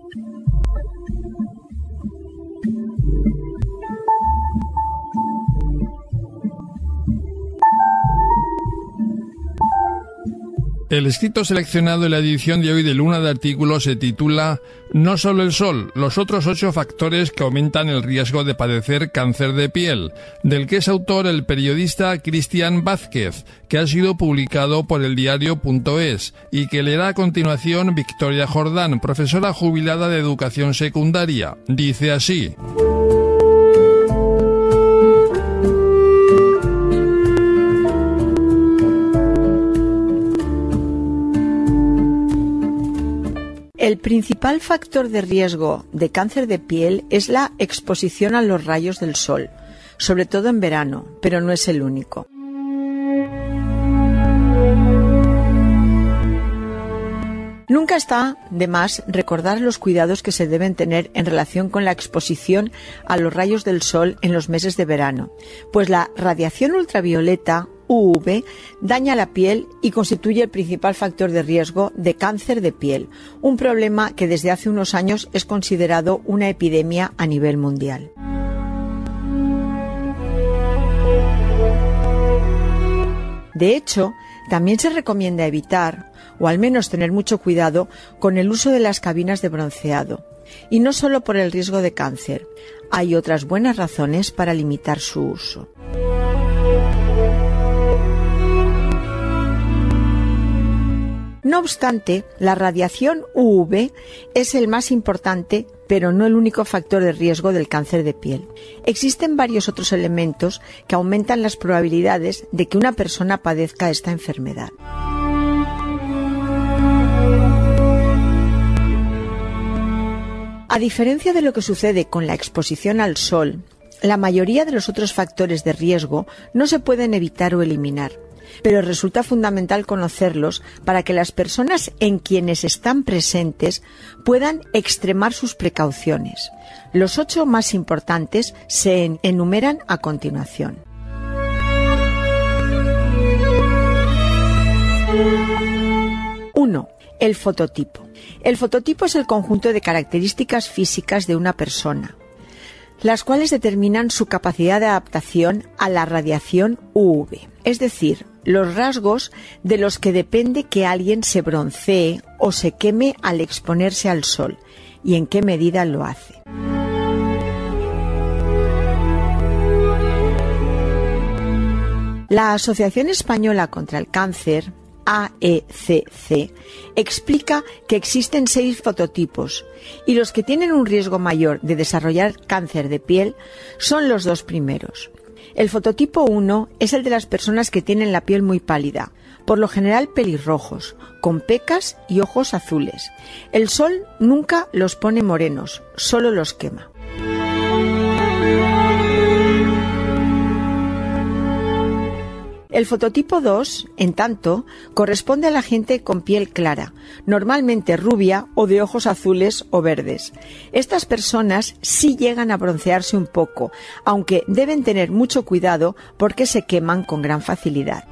El escrito seleccionado en la edición de hoy de Luna de Artículos se titula No solo el sol, los otros 8 factores que aumentan el riesgo de padecer cáncer de piel, del que es autor el periodista Cristian Vázquez, que ha sido publicado por eldiario.es y que leerá a continuación Victoria Jordán, profesora jubilada de educación secundaria. Dice así: El principal factor de riesgo de cáncer de piel es la exposición a los rayos del sol, sobre todo en verano, pero no es el único. Nunca está de más recordar los cuidados que se deben tener en relación con la exposición a los rayos del sol en los meses de verano, pues la radiación ultravioleta UV daña la piel y constituye el principal factor de riesgo de cáncer de piel, un problema que desde hace unos años es considerado una epidemia a nivel mundial. De hecho, también se recomienda evitar, o al menos tener mucho cuidado, con el uso de las cabinas de bronceado. Y no solo por el riesgo de cáncer, hay otras buenas razones para limitar su uso. No obstante, la radiación UV es el más importante, pero no el único factor de riesgo del cáncer de piel. Existen varios otros elementos que aumentan las probabilidades de que una persona padezca esta enfermedad. A diferencia de lo que sucede con la exposición al sol, la mayoría de los otros factores de riesgo no se pueden evitar o eliminar, pero resulta fundamental conocerlos para que las personas en quienes están presentes puedan extremar sus precauciones. Los 8 más importantes se enumeran a continuación. 1. El fototipo. El fototipo es el conjunto de características físicas de una persona, las cuales determinan su capacidad de adaptación a la radiación UV, es decir, los rasgos de los que depende que alguien se broncee o se queme al exponerse al sol y en qué medida lo hace. La Asociación Española contra el Cáncer, AECC, explica que existen 6 fototipos y los que tienen un riesgo mayor de desarrollar cáncer de piel son los 2 primeros. El fototipo 1 es el de las personas que tienen la piel muy pálida, por lo general pelirrojos, con pecas y ojos azules. El sol nunca los pone morenos, solo los quema. El fototipo 2, en tanto, corresponde a la gente con piel clara, normalmente rubia o de ojos azules o verdes. Estas personas sí llegan a broncearse un poco, aunque deben tener mucho cuidado porque se queman con gran facilidad.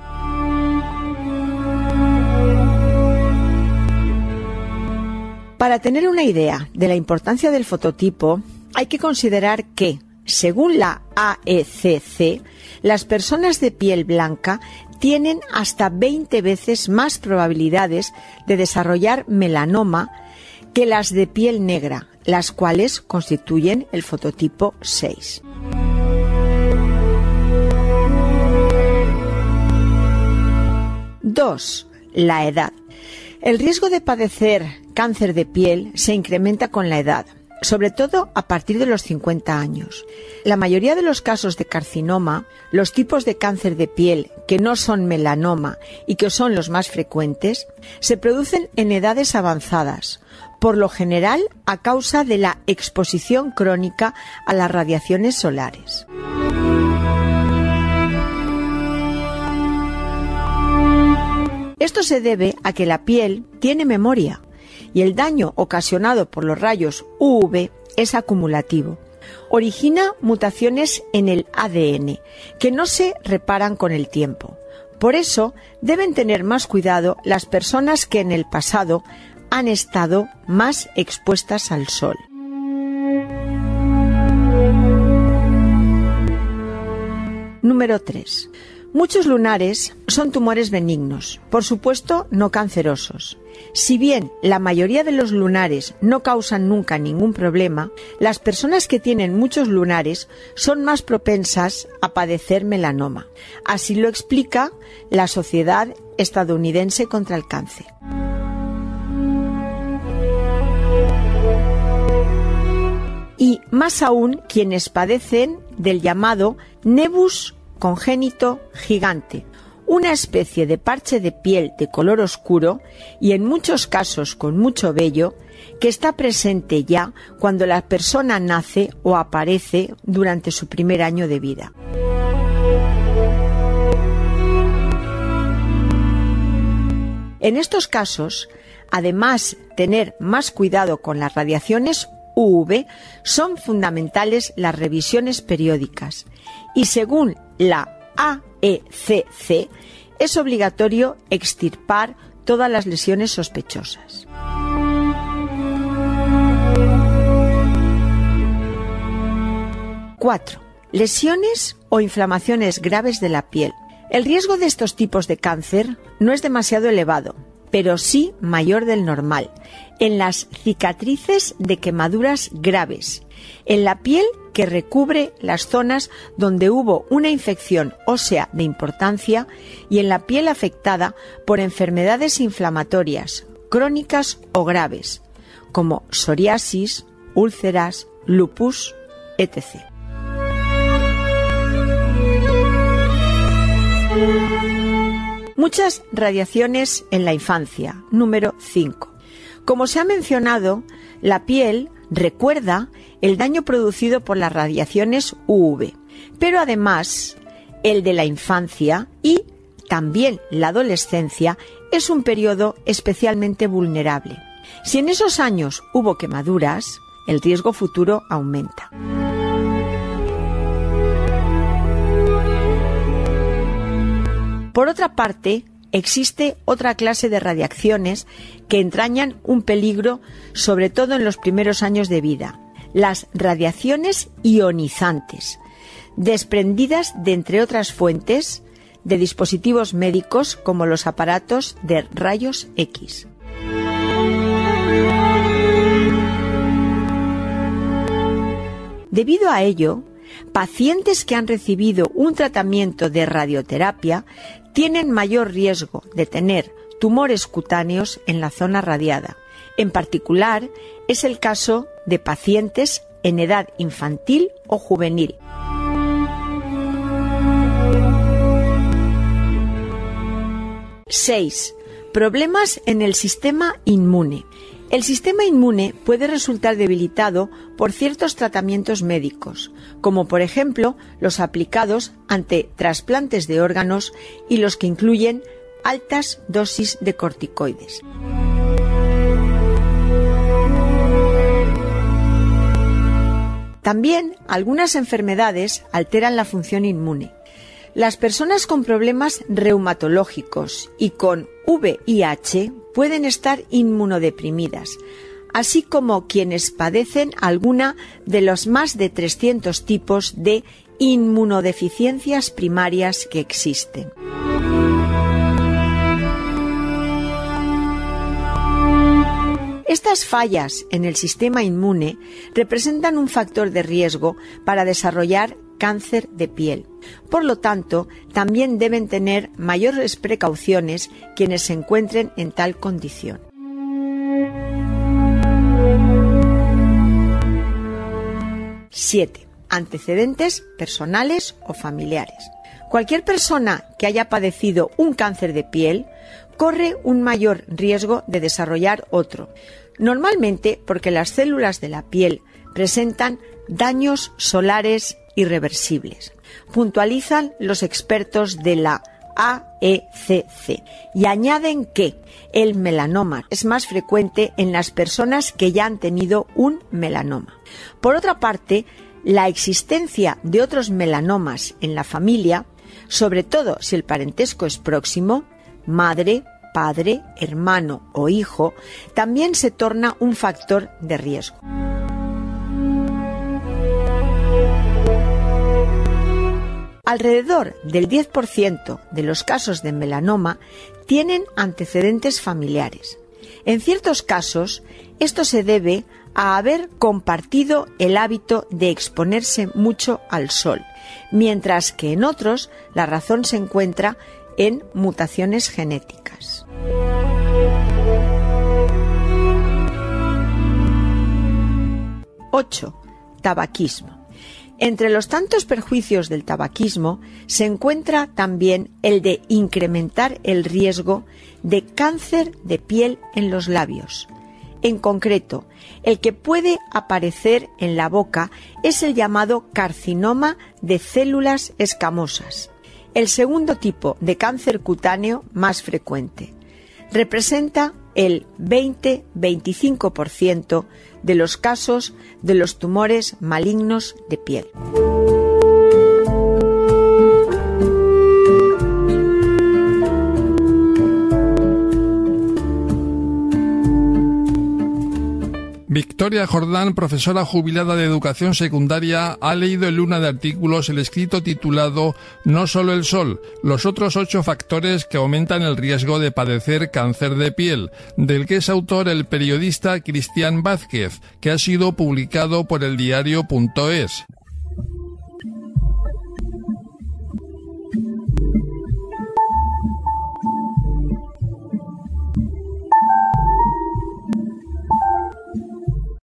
Para tener una idea de la importancia del fototipo, hay que considerar que, según la AECC, las personas de piel blanca tienen hasta 20 veces más probabilidades de desarrollar melanoma que las de piel negra, las cuales constituyen el fototipo 6. Dos, la edad. El riesgo de padecer cáncer de piel se incrementa con la edad, sobre todo a partir de los 50 años. La mayoría de los casos de carcinoma, los tipos de cáncer de piel que no son melanoma y que son los más frecuentes, se producen en edades avanzadas, por lo general a causa de la exposición crónica a las radiaciones solares. Esto se debe a que la piel tiene memoria y el daño ocasionado por los rayos UV es acumulativo. Origina mutaciones en el ADN que no se reparan con el tiempo. Por eso deben tener más cuidado las personas que en el pasado han estado más expuestas al sol. Número 3. Muchos lunares son tumores benignos, por supuesto no cancerosos. Si bien la mayoría de los lunares no causan nunca ningún problema, las personas que tienen muchos lunares son más propensas a padecer melanoma. Así lo explica la Sociedad Estadounidense contra el Cáncer. Y más aún quienes padecen del llamado nevus congénito gigante, una especie de parche de piel de color oscuro y en muchos casos con mucho vello que está presente ya cuando la persona nace o aparece durante su primer año de vida. En estos casos, además tener más cuidado con las radiaciones UV, son fundamentales las revisiones periódicas y según la AECC es obligatorio extirpar todas las lesiones sospechosas. Cuatro. Lesiones o inflamaciones graves de la piel. El riesgo de estos tipos de cáncer no es demasiado elevado, pero sí mayor del normal, en las cicatrices de quemaduras graves, en la piel que recubre las zonas donde hubo una infección ósea de importancia y en la piel afectada por enfermedades inflamatorias, crónicas o graves, como psoriasis, úlceras, lupus, etc. Muchas radiaciones en la infancia. Número 5. Como se ha mencionado, la piel recuerda el daño producido por las radiaciones UV, pero además el de la infancia y también la adolescencia es un periodo especialmente vulnerable. Si en esos años hubo quemaduras, el riesgo futuro aumenta. Por otra parte, existe otra clase de radiaciones que entrañan un peligro, sobre todo en los primeros años de vida: las radiaciones ionizantes, desprendidas de, entre otras fuentes, de dispositivos médicos como los aparatos de rayos X. Debido a ello, pacientes que han recibido un tratamiento de radioterapia tienen mayor riesgo de tener tumores cutáneos en la zona radiada. En particular, es el caso de pacientes en edad infantil o juvenil. ¡6! Problemas en el sistema inmune. El sistema inmune puede resultar debilitado por ciertos tratamientos médicos, como por ejemplo los aplicados ante trasplantes de órganos y los que incluyen altas dosis de corticoides. También algunas enfermedades alteran la función inmune. Las personas con problemas reumatológicos y con VIH pueden estar inmunodeprimidas, así como quienes padecen alguna de los más de 300 tipos de inmunodeficiencias primarias que existen. Estas fallas en el sistema inmune representan un factor de riesgo para desarrollar cáncer de piel. Por lo tanto, también deben tener mayores precauciones quienes se encuentren en tal condición. ¡7! Antecedentes personales o familiares. Cualquier persona que haya padecido un cáncer de piel corre un mayor riesgo de desarrollar otro, normalmente porque las células de la piel presentan daños solares irreversibles, puntualizan los expertos de la AECC y añaden que el melanoma es más frecuente en las personas que ya han tenido un melanoma. Por otra parte, la existencia de otros melanomas en la familia, sobre todo si el parentesco es próximo, madre, sea padre, hermano o hijo, también se torna un factor de riesgo. Alrededor del 10% de los casos de melanoma tienen antecedentes familiares. En ciertos casos, esto se debe a haber compartido el hábito de exponerse mucho al sol, mientras que en otros la razón se encuentra en mutaciones genéticas. ¡8! Tabaquismo. Entre los tantos perjuicios del tabaquismo se encuentra también el de incrementar el riesgo de cáncer de piel en los labios. En concreto, el que puede aparecer en la boca es el llamado carcinoma de células escamosas, el segundo tipo de cáncer cutáneo más frecuente. Representa el 20-25% de los casos de los tumores malignos de piel. Victoria Jordán, profesora jubilada de educación secundaria, ha leído en Luna de Artículos el escrito titulado No solo el sol, los otros 8 factores que aumentan el riesgo de padecer cáncer de piel, del que es autor el periodista Cristian Vázquez, que ha sido publicado por eldiario.es.